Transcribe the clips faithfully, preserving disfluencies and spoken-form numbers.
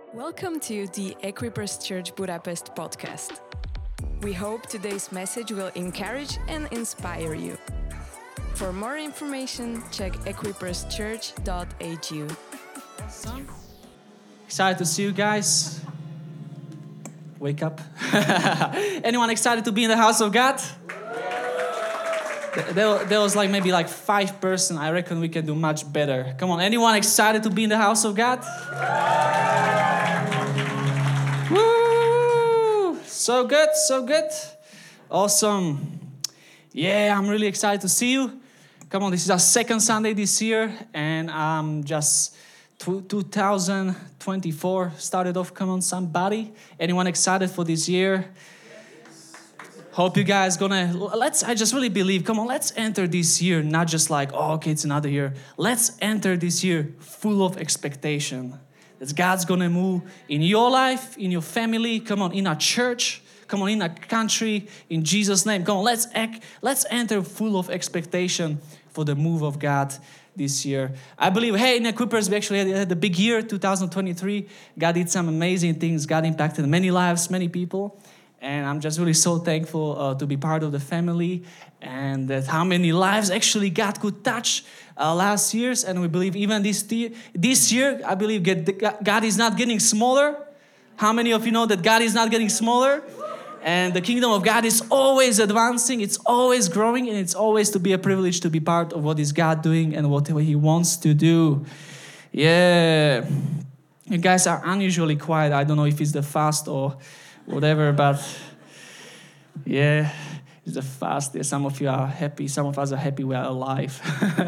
Welcome to the Equippers Church Budapest podcast. We hope today's message will encourage and inspire you. For more information, check equippers church dot a g. Awesome. Excited to see you guys. Wake up. Anyone excited to be in the house of God? There, there was like maybe like five person. I reckon we can do much better. Come on, anyone excited to be in the house of God? Woo! So good, so good. Awesome. Yeah, I'm really excited to see you. Come on, this is our second Sunday this year, and um, just two thousand twenty-four started off. Come on, somebody. Anyone excited for this year? Hope you guys gonna, let's, I just really believe, come on, let's enter this year, not just like, oh, okay, it's another year. Let's enter this year full of expectation. That God's gonna move in your life, in your family, come on, in our church, come on, in our country, in Jesus' name. Come on, let's act, let's enter full of expectation for the move of God this year. I believe, hey, in Equippers, we actually had, had a big year, two thousand twenty-three. God did some amazing things. God impacted many lives, many people. And I'm just really so thankful uh, to be part of the family, and that how many lives actually God could touch uh, last year's. And we believe even this, th- this year, I believe get, God is not getting smaller. How many of you know that God is not getting smaller? And the kingdom of God is always advancing, it's always growing, and it's always to be a privilege to be part of what is God doing and what He wants to do. Yeah. You guys are unusually quiet. I don't know if it's the fast or whatever, but yeah, it's a fast. Yeah, some of you are happy. Some of us are happy we are alive.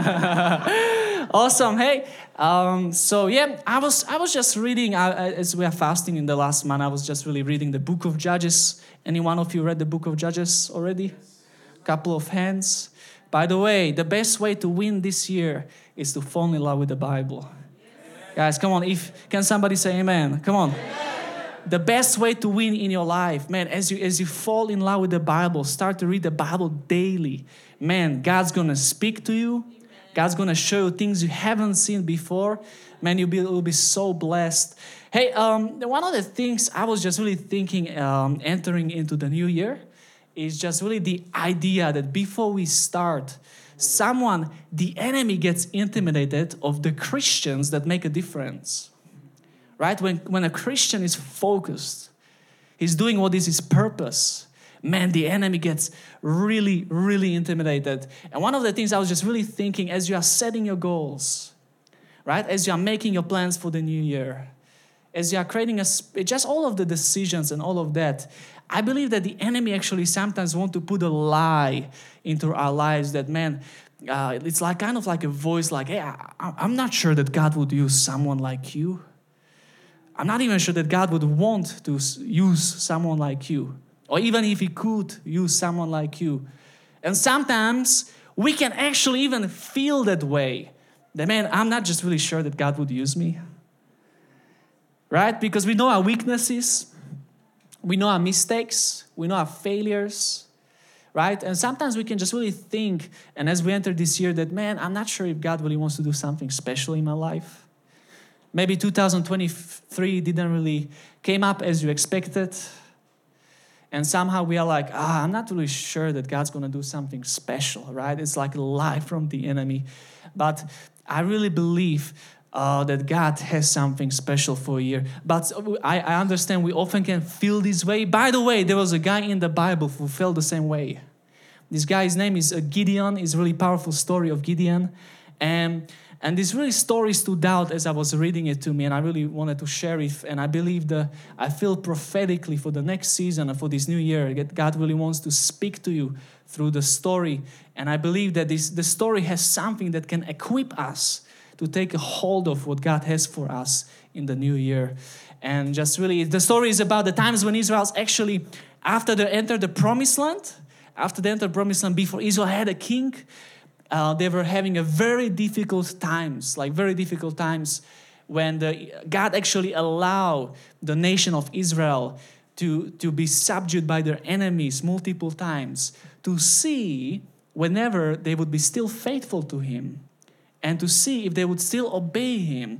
Awesome. Hey, um, so yeah, I was I was just reading uh, as we are fasting in the last month. I was just really reading the book of Judges. Any one of you read the book of Judges already? Couple of hands. By the way, the best way to win this year is to fall in love with the Bible. Guys, come on. If can somebody say amen? Come on. The best way to win in your life, man, as you as you fall in love with the Bible, start to read the Bible daily. Man, God's gonna speak to you. God's gonna show you things you haven't seen before. Man, you'll be, you'll be so blessed. Hey, um, one of the things I was just really thinking, um, entering into the new year, is just really the idea that before we start, someone, the enemy gets intimidated of the Christians that make a difference. Right? When, when a Christian is focused, he's doing what is his purpose, man, the enemy gets really, really intimidated. And one of the things I was just really thinking as you are setting your goals, right? As you are making your plans for the new year, as you are creating a, just all of the decisions and all of that, I believe that the enemy actually sometimes want to put a lie into our lives that, man, uh, it's like kind of like a voice like, hey, I, I'm not sure that God would use someone like you. I'm not even sure that God would want to use someone like you. Or even if He could use someone like you. And sometimes we can actually even feel that way. That, man, I'm not just really sure that God would use me. Right? Because we know our weaknesses. We know our mistakes. We know our failures. Right? And sometimes we can just really think, and as we enter this year, that, man, I'm not sure if God really wants to do something special in my life. Maybe two thousand twenty-three didn't really came up as you expected. And somehow we are like, ah, I'm not really sure that God's going to do something special, right? It's like a lie from the enemy. But I really believe uh, that God has something special for a year. But I, I understand we often can feel this way. By the way, there was a guy in the Bible who felt the same way. This guy's name is Gideon. It's a really powerful story of Gideon. And And this really story stood out as I was reading it to me, and I really wanted to share it. And I believe that I feel prophetically for the next season and for this new year, that God really wants to speak to you through the story. And I believe that this the story has something that can equip us to take a hold of what God has for us in the new year. And just really, the story is about the times when Israel's actually, after they entered the promised land, after they entered the promised land, before Israel had a king, Uh, they were having a very difficult times, like very difficult times when the, God actually allowed the nation of Israel to, to be subdued by their enemies multiple times, to see whenever they would be still faithful to Him, and to see if they would still obey Him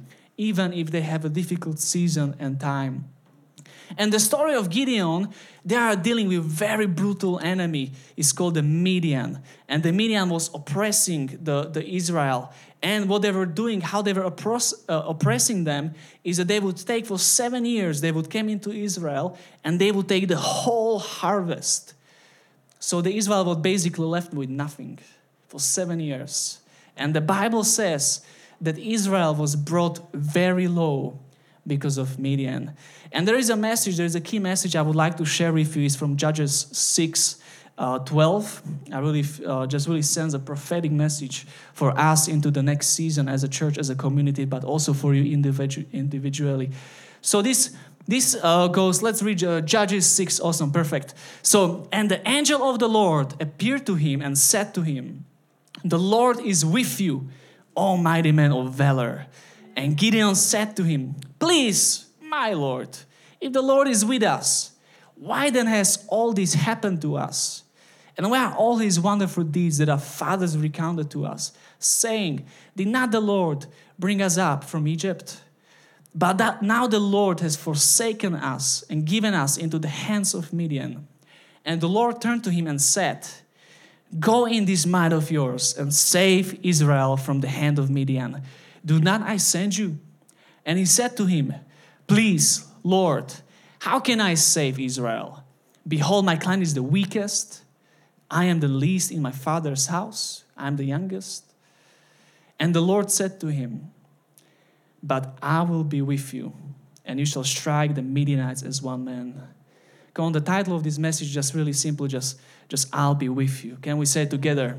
even if they have a difficult season and time. And the story of Gideon, they are dealing with very brutal enemy. It's called the Midian. And the Midian was oppressing the, the Israel. And what they were doing, how they were oppress, uh, oppressing them, is that they would take for seven years, they would come into Israel, and they would take the whole harvest. So the Israel was basically left with nothing for seven years. And the Bible says that Israel was brought very low because of Midian. And there is a message, there is a key message I would like to share with you. It's from Judges six, uh, twelve. I really uh, just really sends a prophetic message for us into the next season as a church, as a community, but also for you individu- individually. So this this uh, goes, let's read uh, Judges six, awesome, perfect. So, and the angel of the Lord appeared to him and said to him, "The Lord is with you, O mighty man of valor." And Gideon said to him, "Please, my Lord, if the Lord is with us, why then has all this happened to us? And where are all his wonderful deeds that our fathers recounted to us, saying, did not the Lord bring us up from Egypt? But that now the Lord has forsaken us and given us into the hands of Midian." And the Lord turned to him and said, "Go in this might of yours and save Israel from the hand of Midian. Do not I send you?" And he said to him, "Please, Lord, how can I save Israel? Behold, my clan is the weakest. I am the least in my father's house. I am the youngest." And the Lord said to him, "But I will be with you, and you shall strike the Midianites as one man." Come on, the title of this message is just really simple, just, just I'll be with you. Can we say it together?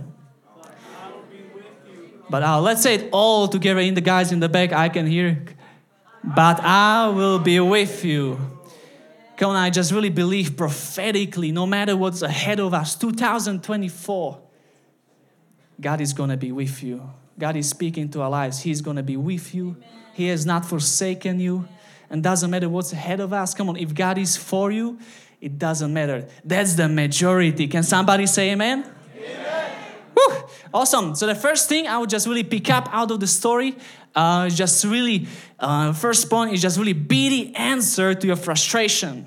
But uh, let's say it all together. In the guys in the back, I can hear. But I will be with you. Come on, I just really believe prophetically, no matter what's ahead of us, two thousand twenty-four, God is going to be with you. God is speaking to our lives. He's going to be with you. He has not forsaken you. And doesn't matter what's ahead of us. Come on, if God is for you, it doesn't matter. That's the majority. Can somebody say amen? Woo! Awesome. So the first thing I would just really pick up out of the story, uh, just really, uh, first point is just really be the answer to your frustration.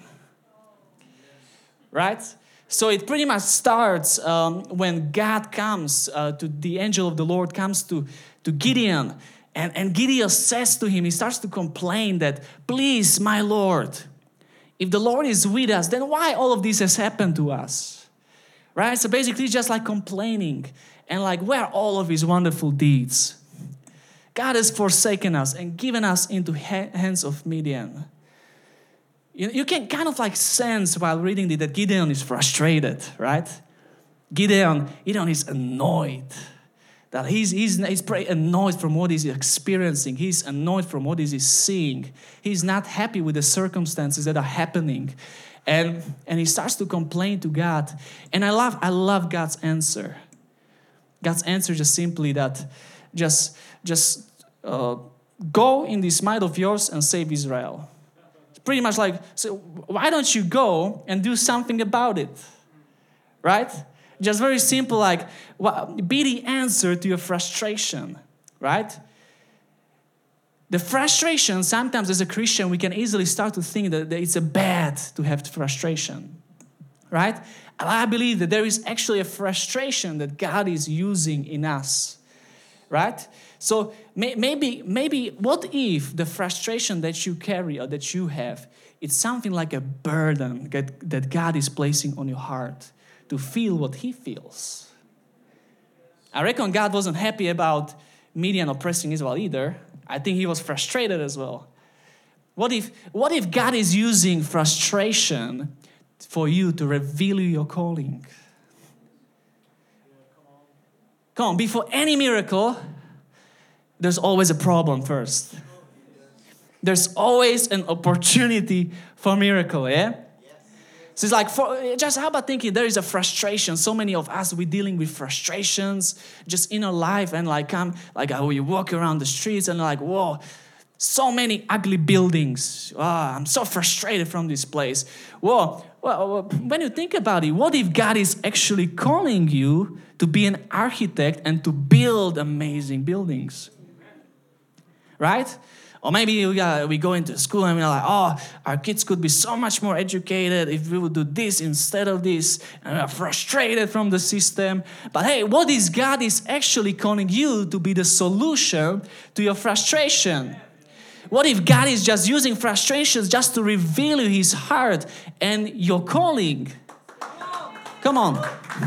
Right? So it pretty much starts um, when God comes uh, to the angel of the Lord comes to, to Gideon. And, and Gideon says to him, he starts to complain that, "Please, my Lord, if the Lord is with us, then why all of this has happened to us?" Right? So basically just like complaining and like, where are all of his wonderful deeds? God has forsaken us and given us into ha- hands of Midian. You, you can kind of like sense while reading it that Gideon is frustrated, right? Gideon, Gideon is annoyed. That he's, he's, he's pretty annoyed from what he's experiencing. He's annoyed from what he's seeing. He's not happy with the circumstances that are happening. And, and he starts to complain to God. And I love, I love God's answer. God's answer just simply that, just, just uh, go in this might of yours and save Israel. It's pretty much like, so why don't you go and do something about it? Right? Just very simple, like, well, be the answer to your frustration, right? The frustration, sometimes as a Christian, we can easily start to think that it's a bad to have frustration, right? And I believe that there is actually a frustration that God is using in us, right? So may, maybe, maybe, what if the frustration that you carry or that you have, it's something like a burden that, that God is placing on your heart to feel what He feels. I reckon God wasn't happy about Midian oppressing Israel either. I think He was frustrated as well. What if, what if God is using frustration for you to reveal your calling? Come on, before any miracle, there's always a problem first. There's always an opportunity for miracle, yeah? So it's like, for, just how about thinking there is a frustration. So many of us, we're dealing with frustrations just in our life. And like, come, like how you walk around the streets and like, whoa, so many ugly buildings. Oh, I'm so frustrated from this place. Whoa, well, when you think about it, what if God is actually calling you to be an architect and to build amazing buildings? right? Or maybe we, uh, we go into school and we're like, oh, our kids could be so much more educated if we would do this instead of this. And we're frustrated from the system. But hey, what is God is actually calling you to be the solution to your frustration? What if God is just using frustrations just to reveal you His heart and your calling? Come on.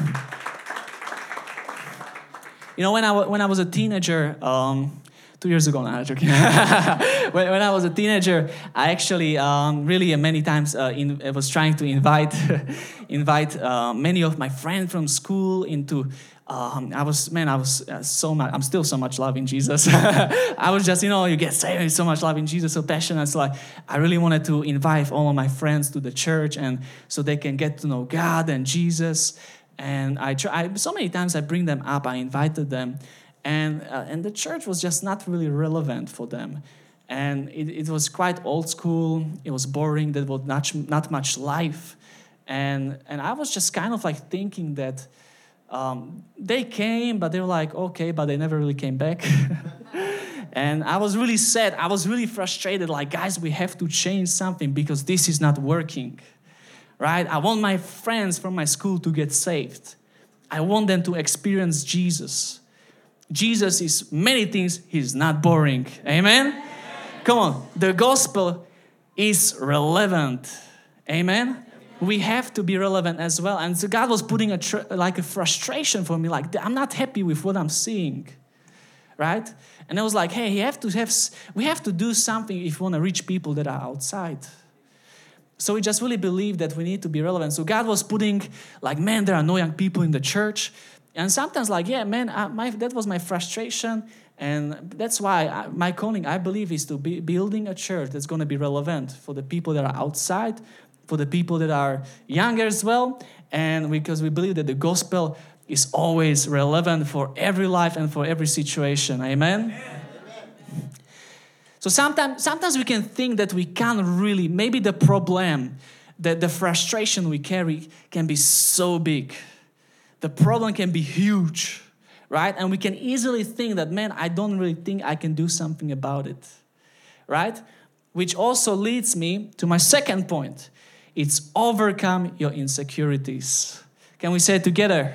You know, when I, when I was a teenager, um, Two years ago, no, I'm joking. when, when I was a teenager, I actually um, really uh, many times uh, in, I was trying to invite invite uh, many of my friends from school into. Um, I was man, I was uh, so much. I'm still so much loving Jesus. I was just, you know, you get saved, so much loving Jesus, so passionate. So like, I really wanted to invite all of my friends to the church, and so they can get to know God and Jesus. And I try. I, so many times I bring them up. I invited them. And uh, and the church was just not really relevant for them. And it, it was quite old school. It was boring. There was not, not much life. And and I was just kind of like thinking that um, they came, but they were like, okay, but they never really came back. And I was really sad. I was really frustrated. Like, guys, we have to change something because this is not working, right? I want my friends from my school to get saved. I want them to experience Jesus. Jesus is many things. He's not boring. Amen? Amen? Come on. The gospel is relevant. Amen? Amen? We have to be relevant as well. And so God was putting a tr- like a frustration for me. Like, I'm not happy with what I'm seeing. Right? And I was like, hey, you have to have, we have to do something if we want to reach people that are outside. So we just really believe that we need to be relevant. So God was putting like, man, there are no young people in the church. And sometimes like, yeah, man, I, my, that was my frustration. And that's why I, my calling, I believe, is to be building a church that's going to be relevant for the people that are outside, for the people that are younger as well. And because we believe that the gospel is always relevant for every life and for every situation. Amen? Amen. So sometimes, sometimes we can think that we can't really, maybe the problem, that the frustration we carry can be so big. The problem can be huge, right? And we can easily think that, man, I don't really think I can do something about it, right? Which also leads me to my second point. It's overcome your insecurities. Can we say it together?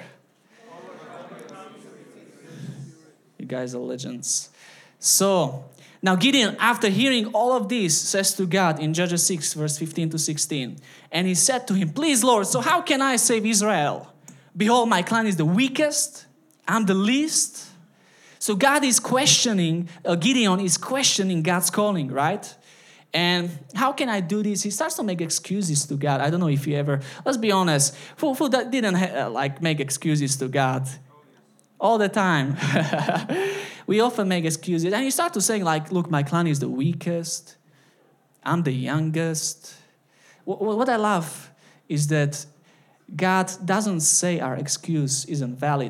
You guys are legends. So, now Gideon, after hearing all of this, says to God in Judges six, verse fifteen to sixteen, and he said to him, please, Lord, so how can I save Israel? Behold, my clan is the weakest, I'm the least. So God is questioning, uh, Gideon is questioning God's calling, right? And how can I do this? He starts to make excuses to God. I don't know if you ever, let's be honest, who, who that didn't uh, like make excuses to God? All the time. We often make excuses. And you start to say like, look, my clan is the weakest, I'm the youngest. What I love is that God doesn't say our excuse isn't valid.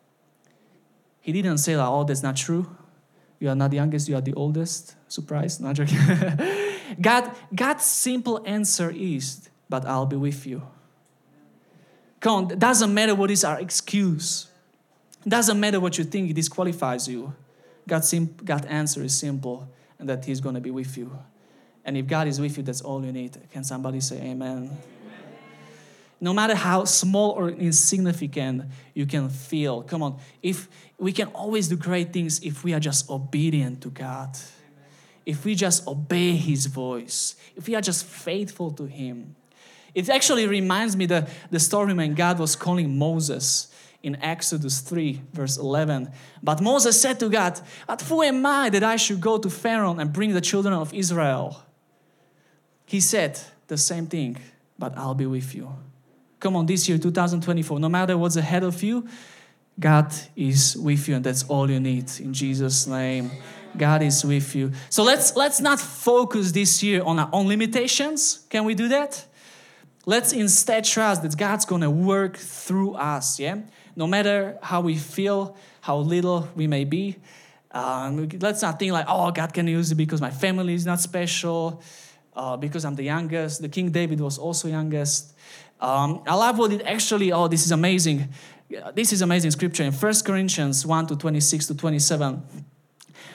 He didn't say, like, oh, that's not true. You are not the youngest, you are the oldest. Surprise, not joking. God, God's simple answer is, but I'll be with you. Come on, it doesn't matter what is our excuse. It doesn't matter what you think disqualifies you. God's, sim- God's answer is simple, and that He's going to be with you. And if God is with you, that's all you need. Can somebody say amen? No matter how small or insignificant you can feel. Come on. If we can always do great things if we are just obedient to God. Amen. If we just obey His voice. If we are just faithful to Him. It actually reminds me the, the story when God was calling Moses in Exodus three, verse eleven. But Moses said to God, but who am I that I should go to Pharaoh and bring the children of Israel? He said the same thing, but I'll be with you. Come on, this year, two thousand twenty-four, no matter what's ahead of you, God is with you, and that's all you need. In Jesus' name, God is with you. So let's let's not focus this year on our own limitations. Can we do that? Let's instead trust that God's going to work through us, yeah? No matter how we feel, how little we may be. Um, let's not think like, oh, God can use it because my family is not special, uh, because I'm the youngest. The King David was also youngest. Um, I love what it actually, oh, this is amazing. This is amazing scripture in First Corinthians one to twenty-six to twenty-seven.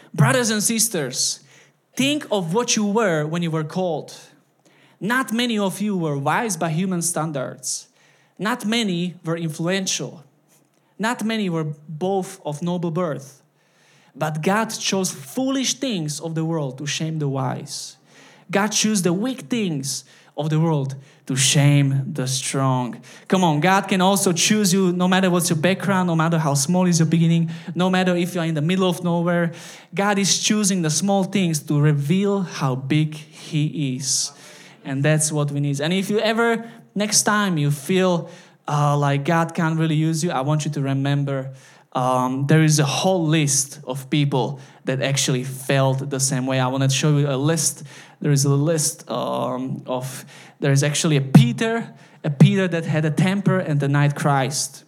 Brothers and sisters, think of what you were when you were called. Not many of you were wise by human standards. Not many were influential. Not many were both of noble birth. But God chose foolish things of the world to shame the wise. God chose the weak things of the world to shame the strong. Come on, God can also choose you no matter what's your background, no matter how small is your beginning, no matter if you're in the middle of nowhere. God is choosing the small things to reveal how big He is. And that's what we need. And if you ever, next time you feel uh, like God can't really use you, I want you to remember um, there is a whole list of people that actually felt the same way. I want to show you a list. There is a list um, of, there is actually a Peter, a Peter that had a temper and denied Christ.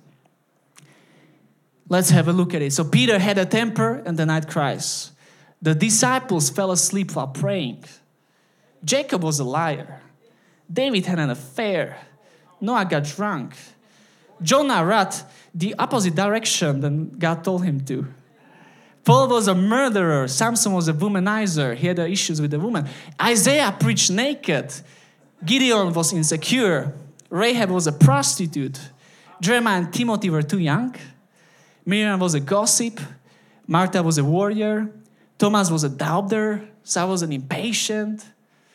Let's have a look at it. So Peter had a temper and denied Christ. The disciples fell asleep while praying. Jacob was a liar. David had an affair. Noah got drunk. Jonah ran the opposite direction than God told him to. Paul was a murderer. Samson was a womanizer. He had issues with the woman. Isaiah preached naked. Gideon was insecure. Rahab was a prostitute. Jeremiah and Timothy were too young. Miriam was a gossip. Martha was a warrior. Thomas was a doubter. Saul was an impatient.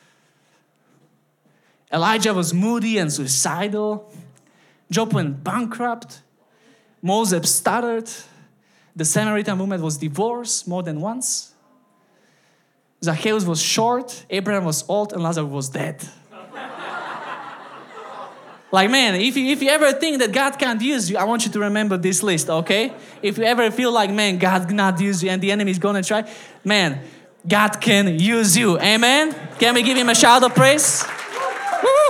Elijah was moody and suicidal. Job went bankrupt. Moses stuttered. The Samaritan woman was divorced more than once. Zacchaeus was short. Abraham was old. And Lazarus was dead. Like, man, if you, if you ever think that God can't use you, I want you to remember this list, okay? If you ever feel like, man, God cannot use you and the enemy is going to try, man, God can use you. Amen? Can we give Him a shout of praise? Woo!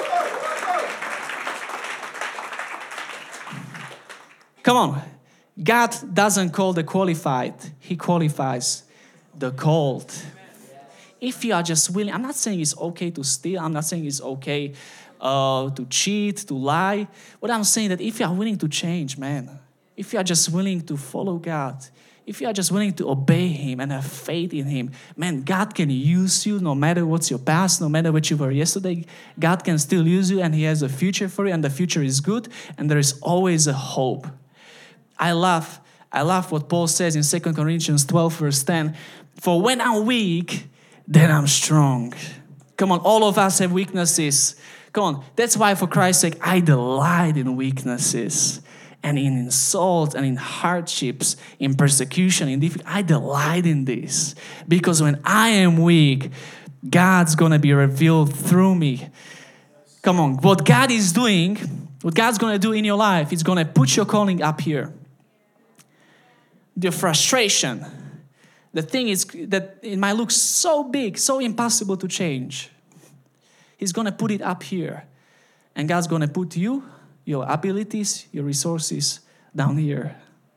Come on. God doesn't call the qualified. He qualifies the called. If you are just willing, I'm not saying it's okay to steal. I'm not saying it's okay uh, to cheat, to lie. But I'm saying that if you are willing to change, man, if you are just willing to follow God, if you are just willing to obey Him and have faith in Him, man, God can use you no matter what's your past, no matter what you were yesterday. God can still use you and He has a future for you and the future is good and there is always a hope. I love, I love what Paul says in Second Corinthians twelve verse ten. For when I'm weak, then I'm strong. Come on, all of us have weaknesses. Come on, that's why for Christ's sake, I delight in weaknesses and in insults and in hardships, in persecution, in difficulty. I delight in this because when I am weak, God's going to be revealed through me. Come on, what God is doing, what God's going to do in your life, is going to put your calling up here. The frustration, the thing is that it might look so big, so impossible to change. He's going to put it up here. And God's going to put you, your abilities, your resources down here.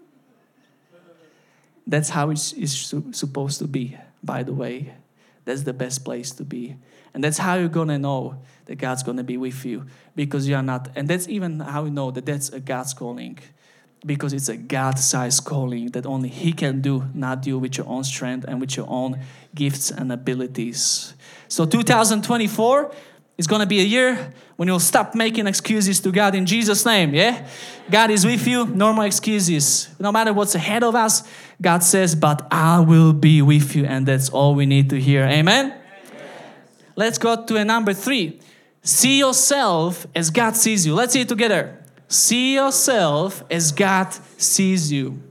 That's how it's, it's supposed to be, by the way. That's the best place to be. And that's how you're going to know that God's going to be with you. Because you are not, and that's even how you know that that's a God's calling. Because it's a God-sized calling that only He can do, not you with your own strength and with your own gifts and abilities. So two thousand twenty-four is going to be a year when you'll stop making excuses to God in Jesus' name, yeah? God is with you, no more excuses. No matter what's ahead of us, God says, but I will be with you, and that's all we need to hear. Amen? Amen. Let's go to a number three. See yourself as God sees you. Let's see it together. See yourself as God sees you.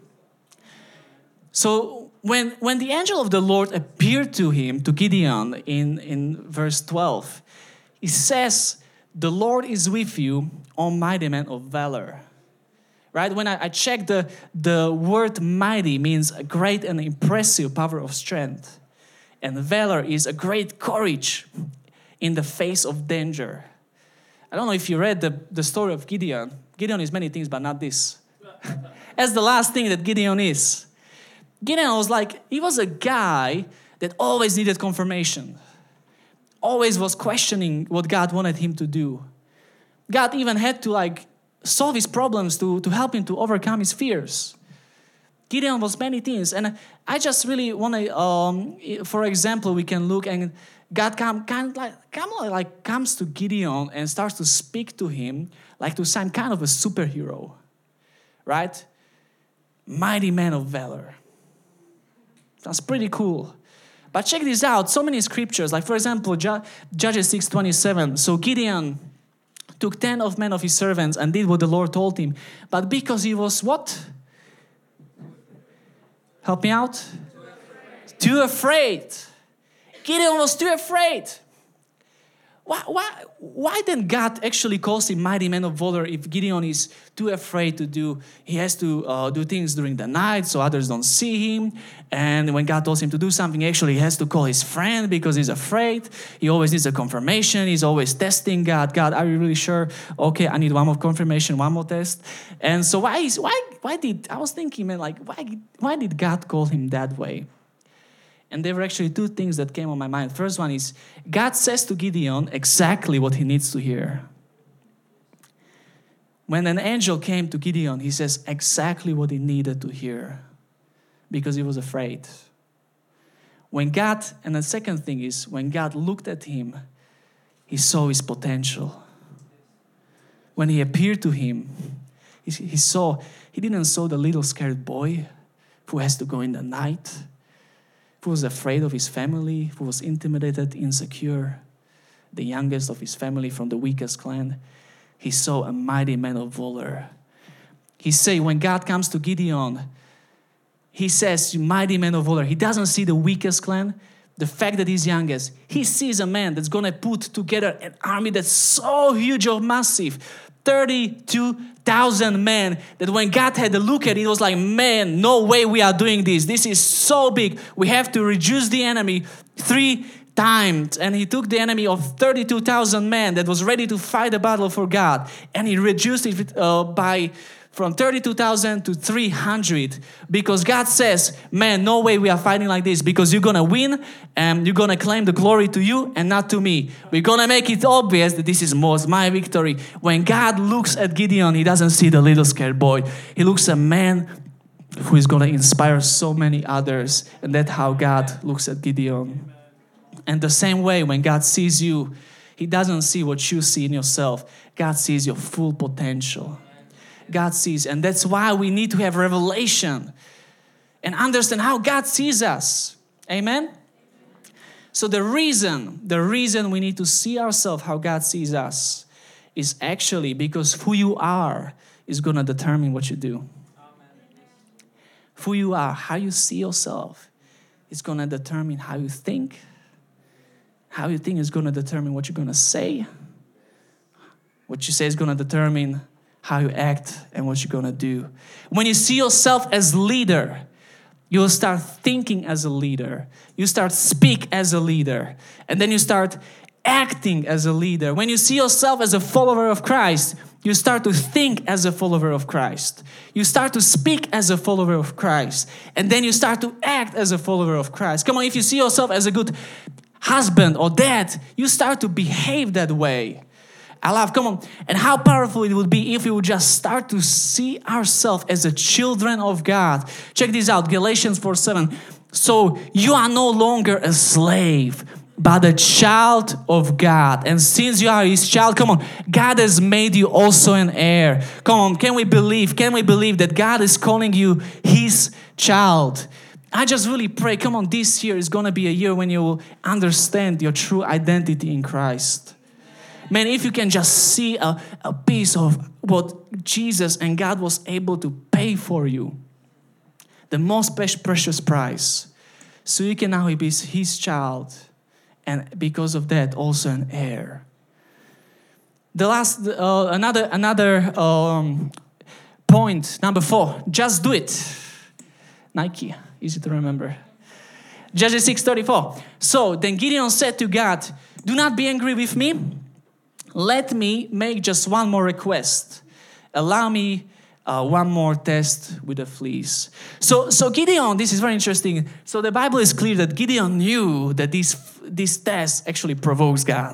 So when, when the angel of the Lord appeared to him, to Gideon, in, in verse twelve, he says, the Lord is with you, O mighty man of valor. Right? When I, I checked, the, the word mighty means a great and impressive power of strength. And valor is a great courage in the face of danger. I don't know if you read the, the story of Gideon. Gideon is many things, but not this. That's the last thing that Gideon is. Gideon was like, he was a guy that always needed confirmation. Always was questioning what God wanted him to do. God even had to like solve his problems to, to help him to overcome his fears. Gideon was many things. And I just really want to, um, for example, we can look and God come, kind of like, come like comes to Gideon and starts to speak to him like to some kind of a superhero, right? Mighty man of valor. That's pretty cool. But check this out. So many scriptures, like for example, Judges six twenty-seven. So Gideon took ten of men of his servants and did what the Lord told him. But because he was what? Help me out. Too afraid. Too afraid. Gideon was too afraid. Why, why, why then God actually calls him mighty man of valor if Gideon is too afraid to do, he has to uh, do things during the night so others don't see him. And when God tells him to do something, actually he has to call his friend because he's afraid. He always needs a confirmation. He's always testing God. God, are you really sure? Okay, I need one more confirmation, one more test. And so why, is, why, why did, I was thinking, man, like, why, why did God call him that way? And there were actually two things that came on my mind. First one is, God says to Gideon exactly what he needs to hear. When an angel came to Gideon, he says exactly what he needed to hear because he was afraid. When God, and the second thing is, when God looked at him, he saw his potential. When he appeared to him, he, he saw, he didn't saw the little scared boy who has to go in the night, who was afraid of his family, who was intimidated, insecure, the youngest of his family from the weakest clan. He saw a mighty man of valor. He say, when God comes to Gideon, he says, mighty man of valor. He doesn't see the weakest clan, the fact that he's youngest. He sees a man that's going to put together an army that's so huge or massive, thirty-two thousand men, that when God had a look at it, it was like, man, no way we are doing this. This is so big. We have to reduce the enemy three times. And he took the enemy of thirty-two thousand men that was ready to fight a battle for God. And he reduced it uh, by from thirty-two thousand to three hundred, because God says, man, no way we are fighting like this, because you're going to win and you're going to claim the glory to you and not to me. We're going to make it obvious that this is most my victory. When God looks at Gideon, he doesn't see the little scared boy. He looks at a man who is going to inspire so many others. And that's how God looks at Gideon. And the same way, when God sees you, he doesn't see what you see in yourself. God sees your full potential. God sees, and that's why we need to have revelation and understand how God sees us. Amen? So the reason, the reason we need to see ourselves how God sees us is actually because who you are is going to determine what you do. Who you are, how you see yourself is going to determine how you think. How you think is going to determine what you're going to say. What you say is going to determine how you act and what you're going to do. When you see yourself as leader, you'll start thinking as a leader. You start speak as a leader. And then you start acting as a leader. When you see yourself as a follower of Christ, you start to think as a follower of Christ. You start to speak as a follower of Christ. And then you start to act as a follower of Christ. Come on, if you see yourself as a good husband or dad, you start to behave that way. I love, come on. And how powerful it would be if we would just start to see ourselves as the children of God. Check this out, Galatians four seven. So you are no longer a slave, but a child of God. And since you are his child, come on, God has made you also an heir. Come on, can we believe, can we believe that God is calling you his child? I just really pray, come on, this year is going to be a year when you will understand your true identity in Christ. Man, if you can just see a, a piece of what Jesus and God was able to pay for you, the most precious price, so you can now be his child, and because of that, also an heir. The last, uh, another, another um, point, number four, just do it. Nike, easy to remember. Judges six thirty-four. So then Gideon said to God, do not be angry with me. Let me make just one more request. Allow me uh, one more test with a fleece. So, so Gideon, this is very interesting. So the Bible is clear that Gideon knew that this, this test actually provokes God.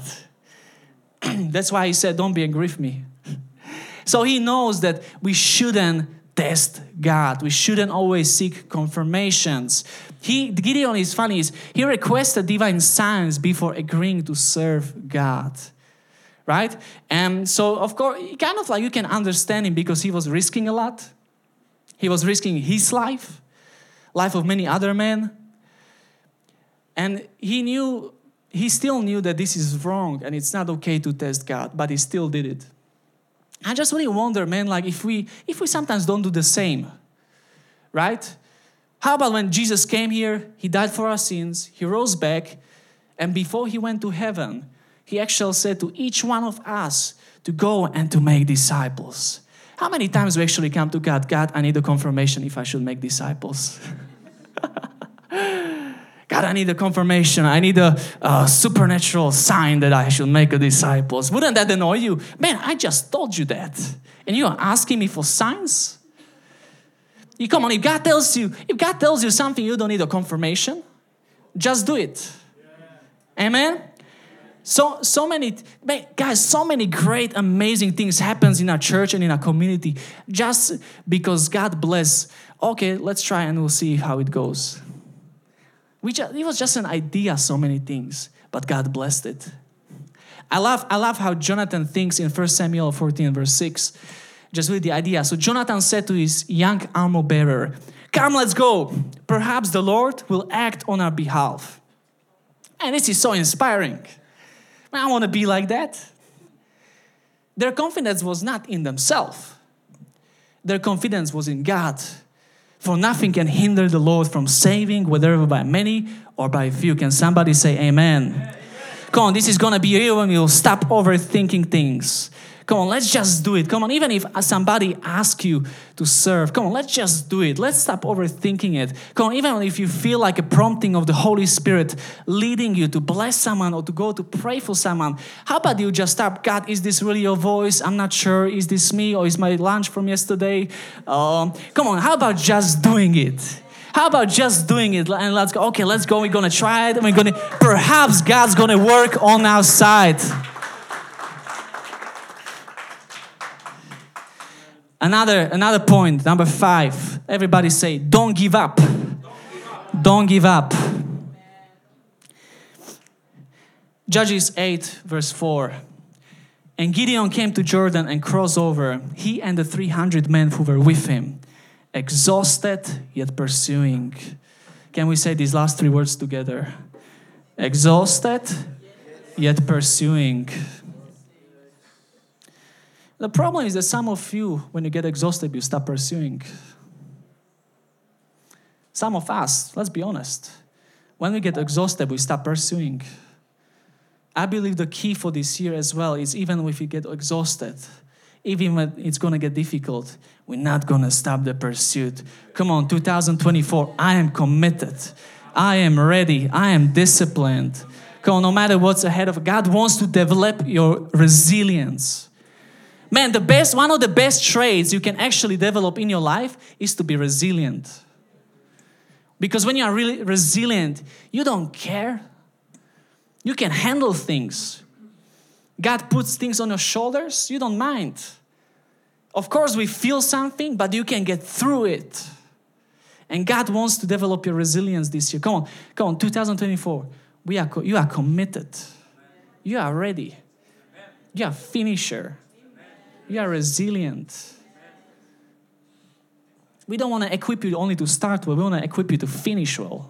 That's why he said, don't be angry with me. So he knows that we shouldn't test God. We shouldn't always seek confirmations. He, Gideon is funny. Is he requested divine signs before agreeing to serve God. Right? And so, of course, kind of like you can understand him because he was risking a lot. He was risking his life, life of many other men. And he knew, he still knew that this is wrong and it's not okay to test God, but he still did it. I just really wonder, man, like if we if we sometimes don't do the same, right? How about when Jesus came here, he died for our sins, he rose back, and before he went to heaven, he actually said to each one of us to go and to make disciples. How many times we actually come to God, God, I need a confirmation if I should make disciples. God, I need a confirmation. I need a, a supernatural sign that I should make a disciples. Wouldn't that annoy you? Man, I just told you that. And you are asking me for signs? You come on, if God tells you, if God tells you something, you don't need a confirmation. Just do it. Yeah. Amen? So, so many, man, guys, so many great, amazing things happens in our church and in our community just because God bless. Okay, let's try and we'll see how it goes. We just, it was just an idea, so many things, but God blessed it. I love, I love how Jonathan thinks in First Samuel fourteen, verse six. Just with the idea. So Jonathan said to his young armor bearer, come, let's go. Perhaps the Lord will act on our behalf. And this is so inspiring. I want to be like that. Their confidence was not in themselves. Their confidence was in God. For nothing can hinder the Lord from saving, whether by many or by few. Can somebody say amen? Amen. Come on, this is going to be real when we'll stop overthinking things. Come on, let's just do it. Come on, even if somebody asks you to serve, come on, let's just do it. Let's stop overthinking it. Come on, even if you feel like a prompting of the Holy Spirit leading you to bless someone or to go to pray for someone, how about you just stop, God, is this really your voice? I'm not sure. Is this me or is my lunch from yesterday? Um, come on, how about just doing it? How about just doing it? And let's go, okay, let's go. We're going to try it. And we're going to, perhaps God's going to work on our side. Another, another point, number five. Everybody say, don't give up. Don't give up. Don't give up. Judges eight, verse four. And Gideon came to Jordan and crossed over, he and the three hundred men who were with him, exhausted yet pursuing. Can we say these last three words together? Exhausted yet pursuing. The problem is that some of you, when you get exhausted, you stop pursuing. Some of us, let's be honest, when we get exhausted, we stop pursuing. I believe the key for this year as well is even if we get exhausted, even when it's going to get difficult, we're not going to stop the pursuit. Come on, two thousand twenty-four, I am committed. I am ready. I am disciplined. Come on, no matter what's ahead of God wants to develop your resilience. Man, the best, one of the best traits you can actually develop in your life is to be resilient. Because when you are really resilient, you don't care. You can handle things. God puts things on your shoulders, you don't mind. Of course, we feel something, but you can get through it. And God wants to develop your resilience this year. Come on, come on, two thousand twenty-four. We are, you are committed. You are ready. You are finisher. You are resilient. We don't want to equip you only to start well. We want to equip you to finish well.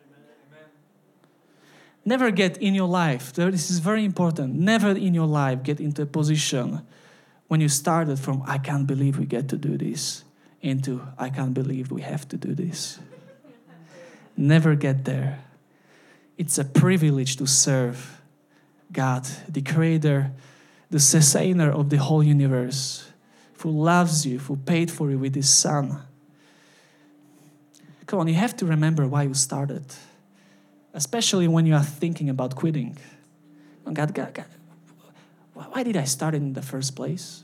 Never get in your life, this is very important, never in your life get into a position when you started from, I can't believe we get to do this, into, I can't believe we have to do this. Never get there. It's a privilege to serve God, the Creator, the sustainer of the whole universe, who loves you, who paid for you with His Son. Come on, you have to remember why you started, especially when you are thinking about quitting. God, God, God, why did I start in the first place?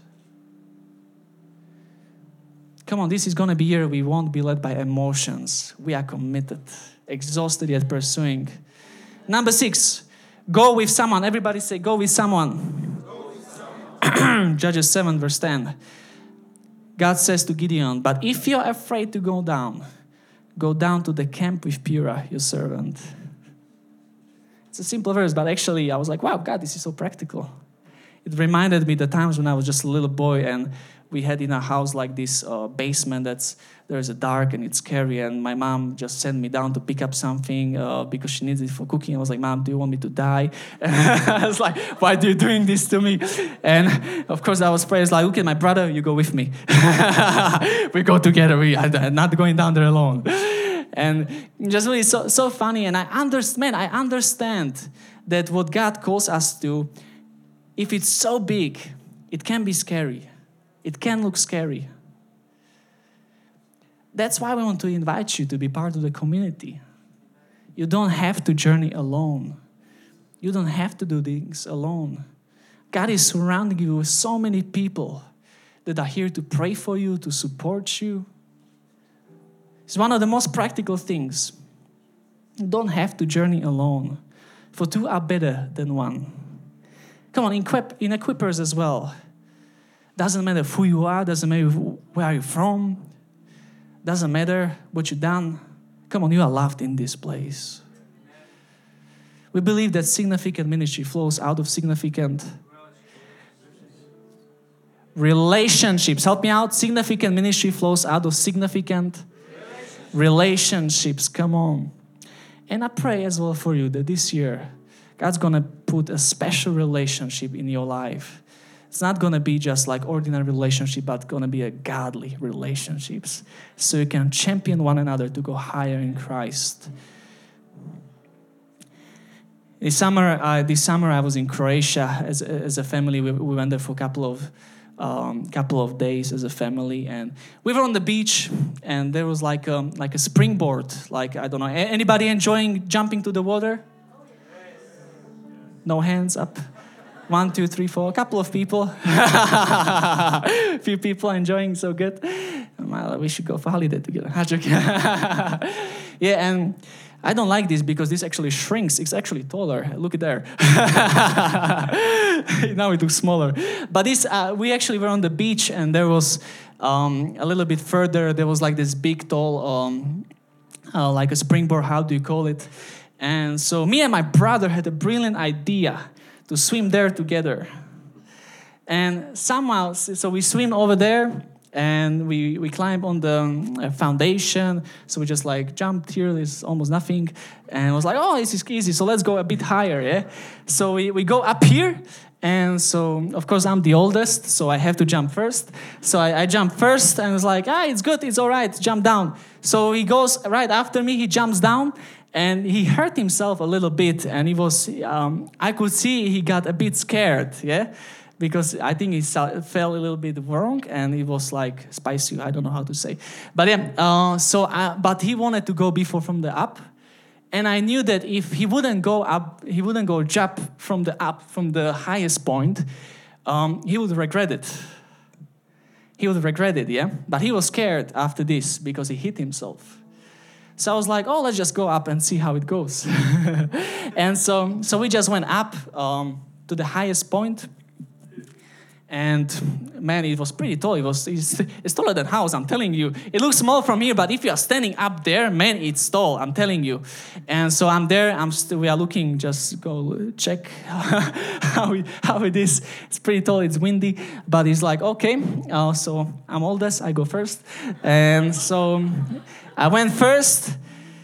Come on, this is going to be a year we won't be led by emotions. We are committed, exhausted yet pursuing. Number six, go with someone. Everybody say, go with someone. Go with someone. Judges seven, verse ten. God says to Gideon, but if you're afraid to go down, go down to the camp with Purah, your servant. It's a simple verse, but actually I was like, wow, God, this is so practical. It reminded me the times when I was just a little boy and we had in our house like this uh, basement that's, there's a dark and it's scary, and my mom just sent me down to pick up something uh, because she needs it for cooking. I was like, Mom, do you want me to die? I was like, why are you doing this to me? And of course I was praying, like, okay, my brother, you go with me. We go together, we are not going down there alone. And just really so, so funny, and I understand, I understand that what God calls us to, if it's so big, it can be scary. It can look scary. That's why we want to invite you to be part of the community. You don't have to journey alone. You don't have to do things alone. God is surrounding you with so many people that are here to pray for you, to support you. It's one of the most practical things. You don't have to journey alone. For two are better than one. Come on, in, equip, in equippers as well. Doesn't matter who you are, doesn't matter where you're from, doesn't matter what you've done. Come on, you are loved in this place. We believe that significant ministry flows out of significant relationships. Help me out. Significant ministry flows out of significant relationships. Come on. And I pray as well for you that this year, God's going to put a special relationship in your life. It's not going to be just like ordinary relationship, but going to be a godly relationships. So you can champion one another to go higher in Christ. This summer, uh, this summer I was in Croatia as, as a family. We, we went there for a couple of um, couple of days as a family, and we were on the beach, and there was like um, like a springboard. Like, I don't know, anybody enjoying jumping to the water? No hands up. One, two, three, four. A couple of people. A few people enjoying, so good. We should go for holiday together. Yeah, and I don't like this because this actually shrinks. It's actually taller. Look at there. Now it looks smaller. But this, uh, we actually were on the beach, and there was um, a little bit further, there was like this big, tall, um, uh, like a springboard, how do you call it? And so me and my brother had a brilliant idea to swim there together. And somehow, so we swim over there, and we, we climb on the foundation. So we just like jumped here, there's almost nothing. And I was like, oh, this is easy, so let's go a bit higher, yeah? So we, we go up here, and so, of course, I'm the oldest, so I have to jump first. So I, I jump first, and it's like, ah, it's good, it's all right, jump down. So he goes right after me, he jumps down, and he hurt himself a little bit, and he was, um, I could see he got a bit scared, yeah? Because I think he fell a little bit wrong, and it was like spicy, I don't know how to say. But yeah, uh, so, I, but he wanted to go before from the up, and I knew that if he wouldn't go up, he wouldn't go jump from the up, from the highest point, um, he would regret it. He would regret it, yeah? But he was scared after this because he hit himself. So I was like, oh, let's just go up and see how it goes. And so so we just went up um, to the highest point. And man, it was pretty tall. It was it's, it's taller than house, I'm telling you. It looks small from here, but if you are standing up there, man, it's tall, I'm telling you. And so I'm there, I'm st- we are looking, just go check how, it, how it is. It's pretty tall, it's windy, but it's like, okay, uh, so I'm oldest, I go first. And so I went first.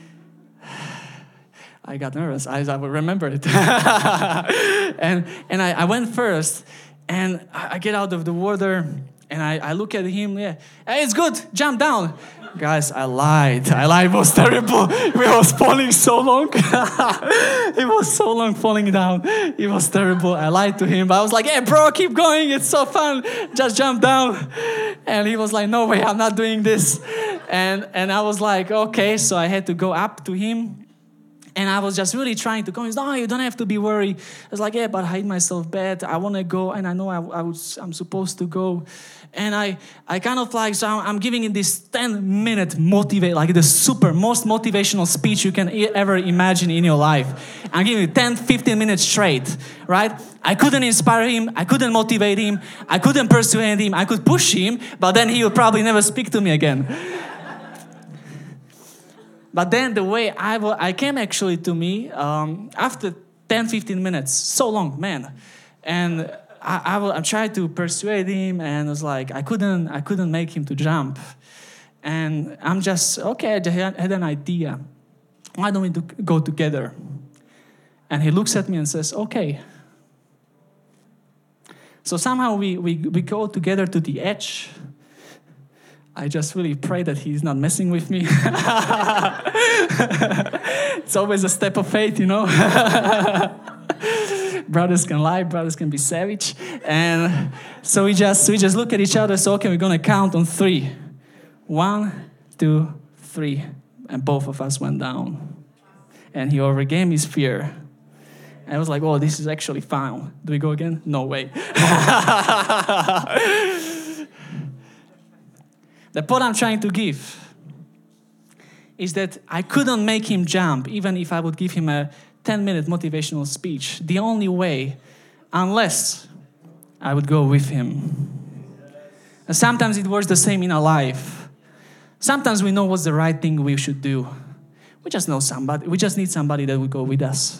I got nervous, I, I remember it. and and I, I went first. And I get out of the water, and I, I look at him, yeah, hey, it's good, jump down. Guys, I lied. I lied, it was terrible. We was falling so long. It was so long falling down. It was terrible. I lied to him, but I was like, hey, bro, keep going. It's so fun. Just jump down. And he was like, no way, I'm not doing this. And, and I was like, okay, so I had to go up to him. And I was just really trying to convince, no, you don't have to be worried. I was like, yeah, but I hate myself bad. I want to go, and I know I, I was, I'm supposed to go. And I, I kind of like, so I'm giving it this ten-minute motivate, like the super, most motivational speech you can e- ever imagine in your life. I'm giving it ten, fifteen minutes straight, right? I couldn't inspire him. I couldn't motivate him. I couldn't persuade him. I could push him, but then he would probably never speak to me again. But then the way I, w- I came actually to me um, after ten, fifteen minutes, so long, man. And I, I, w- I tried to persuade him, and it was like, I couldn't, I couldn't make him to jump. And I'm just, okay, I just had, had an idea. Why don't we do, go together? And he looks at me and says, okay. So somehow we, we, we go together to the edge. I just really pray that he's not messing with me. It's always a step of faith, you know. Brothers can lie, brothers can be savage. And so we just we just look at each other, so okay, we're gonna count on three. One, two, three. And both of us went down. And he overcame his fear. And I was like, oh, this is actually fine. Do we go again? No way. The point I'm trying to give is that I couldn't make him jump even if I would give him a ten-minute motivational speech. The only way, unless I would go with him. And sometimes it works the same in our life. Sometimes we know what's the right thing we should do. We just know somebody. We just need somebody that will go with us.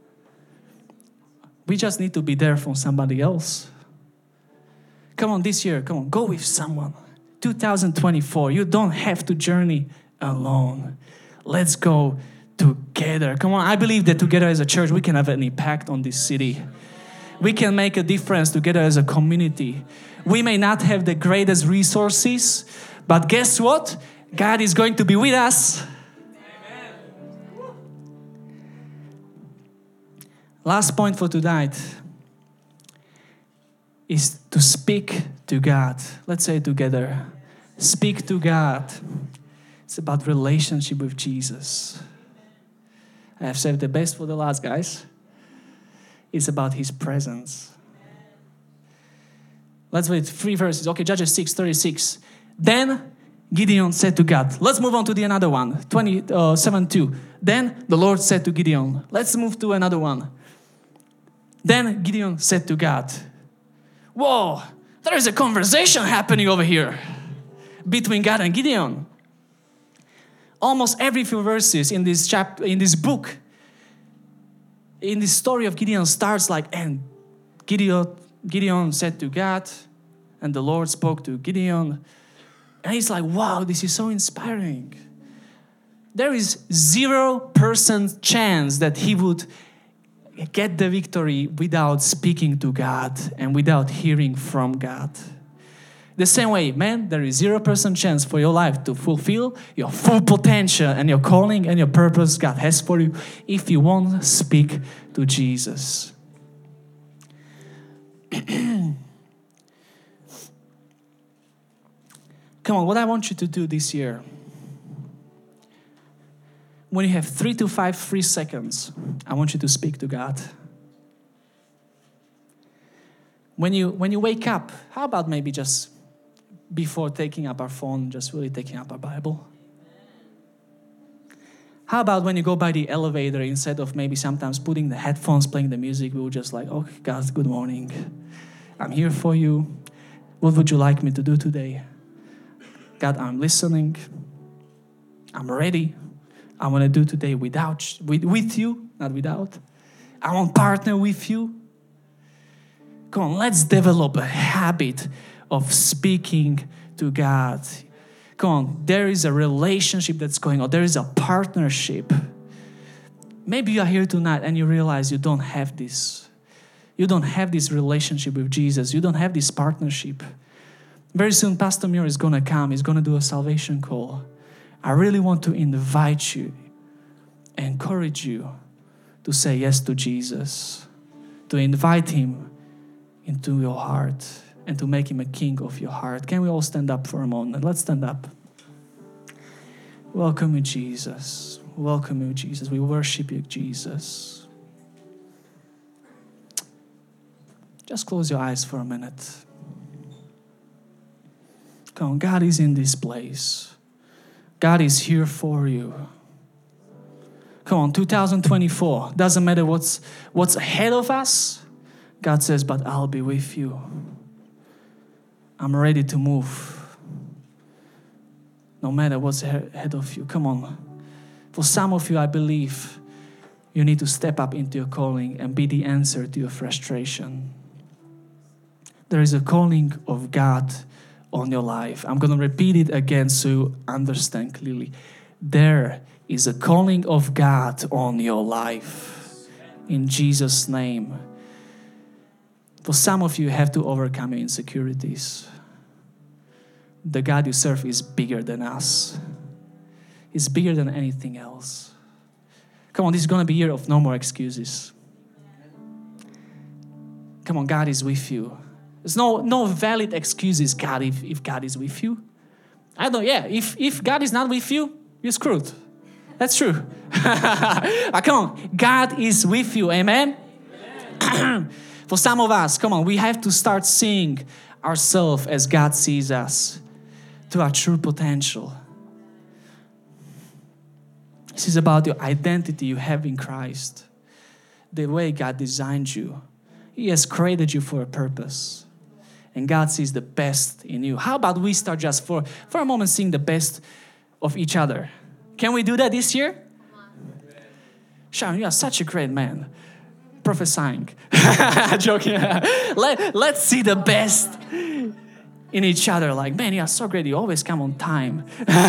We just need to be there for somebody else. Come on, this year, come on, go with someone. two thousand twenty-four, you don't have to journey alone. Let's go together. Come on, I believe that together as a church, we can have an impact on this city. We can make a difference together as a community. We may not have the greatest resources, but guess what? God is going to be with us. Amen. Last point for tonight is to speak to God. Let's say it together. Speak to God. It's about relationship with Jesus. I have saved the best for the last, guys. It's about His presence. Let's read three verses. Okay, Judges six thirty-six. Then Gideon said to God. Let's move on to the another one. twenty-seven two. Then the Lord said to Gideon. Let's move to another one. Then Gideon said to God. Whoa, there is a conversation happening over here between God and Gideon. Almost every few verses in this chapter, in this book, in this story of Gideon starts like, and Gideon, Gideon said to God, and the Lord spoke to Gideon. And he's like, wow, this is so inspiring. There is zero percent chance that he would get the victory without speaking to God and without hearing from God. The same way, man, there is zero percent chance for your life to fulfill your full potential and your calling and your purpose God has for you if you won't speak to Jesus. Come on, what I want you to do this year, when you have three to five free seconds, I want you to speak to God. When you when you wake up, how about maybe just before taking up our phone, just really taking up our Bible? How about when you go by the elevator, instead of maybe sometimes putting the headphones, playing the music, we would just like, oh, God, good morning. I'm here for you. What would you like me to do today? God, I'm listening. I'm ready. I want to do today without, with, with you, not without. I want to partner with you. Come on, let's develop a habit of speaking to God. Come on, there is a relationship that's going on. There is a partnership. Maybe you are here tonight and you realize you don't have this. You don't have this relationship with Jesus. You don't have this partnership. Very soon, Pastor Muir is going to come. He's going to do a salvation call. I really want to invite you, encourage you to say yes to Jesus, to invite Him into your heart and to make Him a king of your heart. Can we all stand up for a moment? Let's stand up. Welcome you, Jesus. Welcome you, Jesus. We worship you, Jesus. Just close your eyes for a minute. Come on, God is in this place. God is here for you. Come on, two thousand twenty-four. Doesn't matter what's what's ahead of us. God says, but I'll be with you. I'm ready to move. No matter what's ahead of you. Come on. For some of you, I believe you need to step up into your calling and be the answer to your frustration. There is a calling of God on your life. I'm going to repeat it again so you understand clearly. There is a calling of God on your life. In Jesus' name. For some of you, you have to overcome your insecurities. The God you serve is bigger than us. He's bigger than anything else. Come on, this is going to be a year of no more excuses. Come on, God is with you. There's no, no valid excuses, God, if, if God is with you. I don't, yeah, if, if God is not with you, you're screwed. That's true. ah, come on, God is with you, amen? Amen. For some of us, come on, we have to start seeing ourselves as God sees us, to our true potential. This is about your identity you have in Christ. The way God designed you. He has created you for a purpose. And God sees the best in you. How about we start just for, for a moment seeing the best of each other? Can we do that this year? Sharon, you are such a great man. Prophesying. Joking. Let, let's see the best in each other. Like, man, you are so great. You always come on time.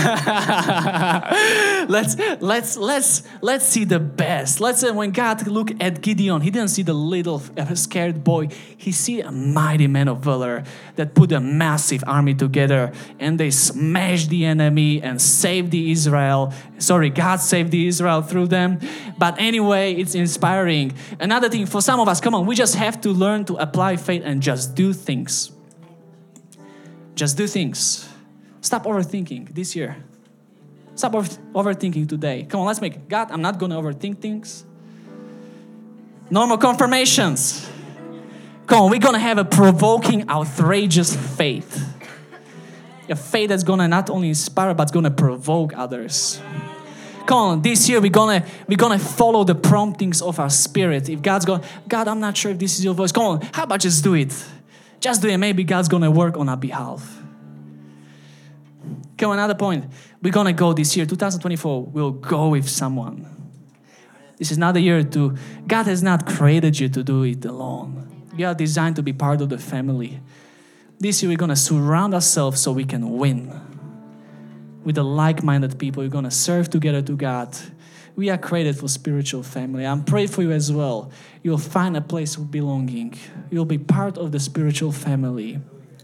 let's let's let's let's see the best. Let's say when God looked at Gideon, he didn't see the little uh, scared boy. He see a mighty man of valor that put a massive army together, and they smashed the enemy and saved the Israel. Sorry, God saved the Israel through them. But anyway, it's inspiring. Another thing for some of us, come on, we just have to learn to apply faith and just do things. Just do things. Stop overthinking this year. Stop over- overthinking today. Come on, let's make it. God, I'm not going to overthink things. No more confirmations. Come on, we're going to have a provoking, outrageous faith. A faith that's going to not only inspire, but it's going to provoke others. Come on, this year we're going to we're gonna follow the promptings of our spirit. If God's going, God, I'm not sure if this is your voice. Come on, how about just do it? Just do it. Maybe God's going to work on our behalf. Come on, another point. We're going to go this year, twenty twenty-four. We'll go with someone. This is not a year to... God has not created you to do it alone. You are designed to be part of the family. This year we're going to surround ourselves so we can win. With the like-minded people, we're going to serve together to God. We are created for spiritual family. I'm praying for you as well. You'll find a place of belonging. You'll be part of the spiritual family.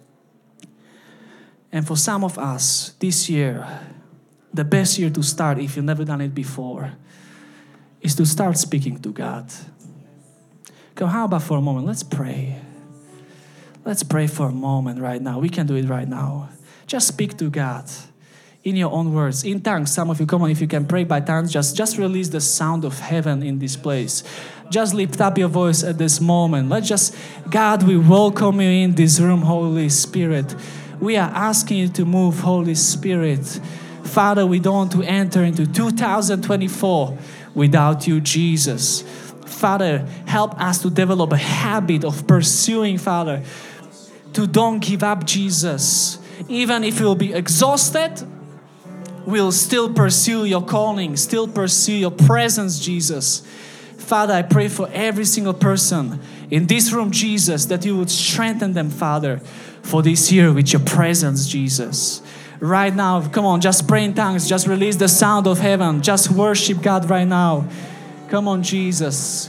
And for some of us, this year, the best year to start, if you've never done it before, is to start speaking to God. Come, how about for a moment? Let's pray. Let's pray for a moment right now. We can do it right now. Just speak to God. In your own words, in tongues. Some of you, come on, if you can pray by tongues, just, just release the sound of heaven in this place. Just lift up your voice at this moment. Let's just, God, we welcome you in this room, Holy Spirit. We are asking you to move, Holy Spirit. Father, we don't want to enter into two thousand twenty-four without you, Jesus. Father, help us to develop a habit of pursuing, Father, to don't give up, Jesus. Even if you'll be exhausted, we'll still pursue your calling, still pursue your presence, Jesus. Father, I pray for every single person in this room, Jesus, that you would strengthen them, Father, for this year with your presence, Jesus. Right now, come on, just pray in tongues, just release the sound of heaven, just worship God right now. Come on, Jesus.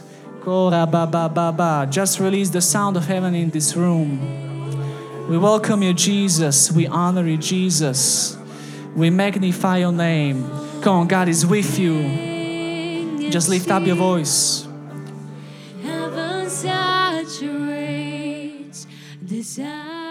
Just release the sound of heaven in this room. We welcome you, Jesus. We honor you, Jesus. We magnify your name. Come on, God is with you. Just lift up your voice. Heaven saturates this atmosphere.